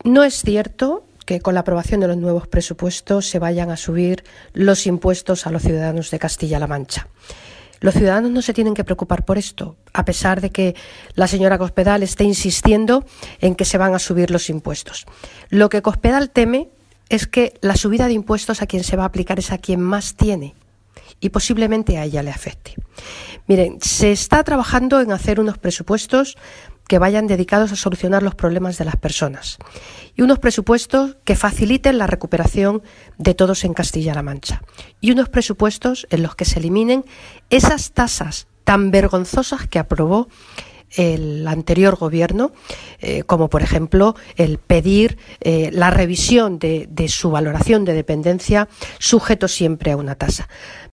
No es cierto que con la aprobación de los nuevos presupuestos se vayan a subir los impuestos a los ciudadanos de Castilla-La Mancha. Los ciudadanos no se tienen que preocupar por esto, a pesar de que la señora Cospedal esté insistiendo en que se van a subir los impuestos. Lo que Cospedal teme es que la subida de impuestos a quien se va a aplicar es a quien más tiene y posiblemente a ella le afecte. Miren, se está trabajando en hacer unos presupuestos que vayan dedicados a solucionar los problemas de las personas y unos presupuestos que faciliten la recuperación de todos en Castilla-La Mancha y unos presupuestos en los que se eliminen esas tasas tan vergonzosas que aprobó el anterior gobierno, como por ejemplo el pedir la revisión de su valoración de dependencia sujeto siempre a una tasa.